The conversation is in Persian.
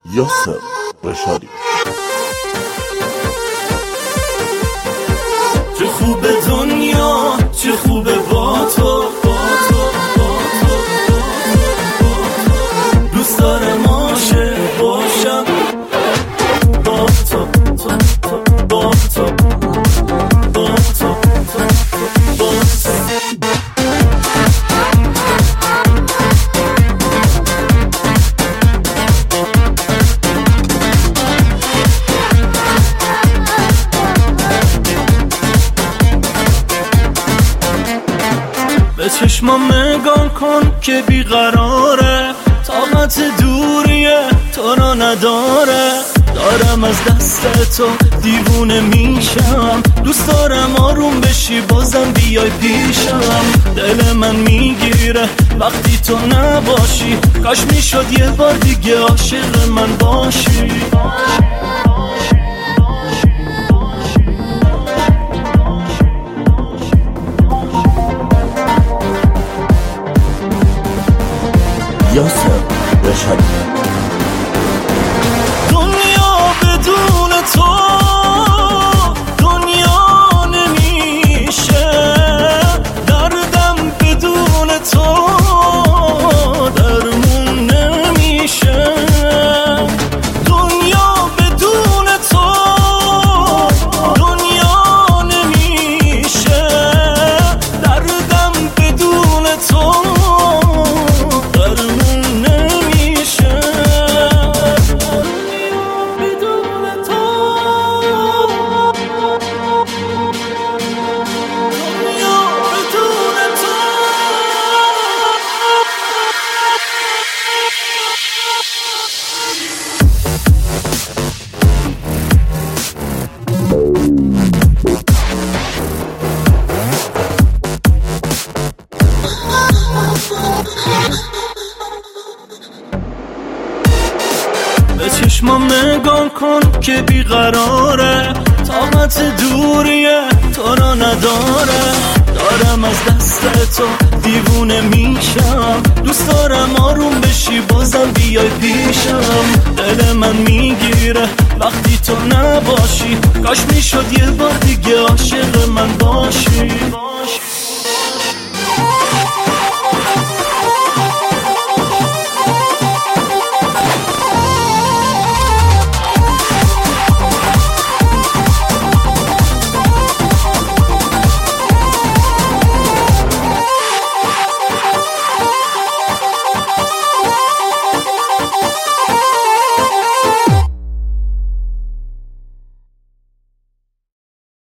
یاسر رشادی. چه خوبه دنیا، چه خوبه با تو، دوست دارم عاشق باشم با تو، با تو، با تو، با تو. به چشمام نگاه کن که بیقراره، طاقت دوریه تو رو نداره. دارم از دست تو دیوونه میشم، دوست دارم آروم بشی بازم بیای پیشم. دل من میگیره وقتی تو نباشی، کاش میشد یه بار دیگه عاشق من باشی. یاسر رشادی. دنیا بدون تو دنیا نمیشه، دردم بدون تو درمون نمیشه. دنیا بدون تو دنیا نمیشه، دردم بدون تو به چشمام نگاه کن که بیقراره، طاقت دوریه تو رو نداره. دارم از دست تو دیوونه میشم، دوست دارم آروم بشی بازم بیای پیشم. دل من میگیره وقتی تو نباشی، کاش میشد یه بار دیگه عاشق من باشی.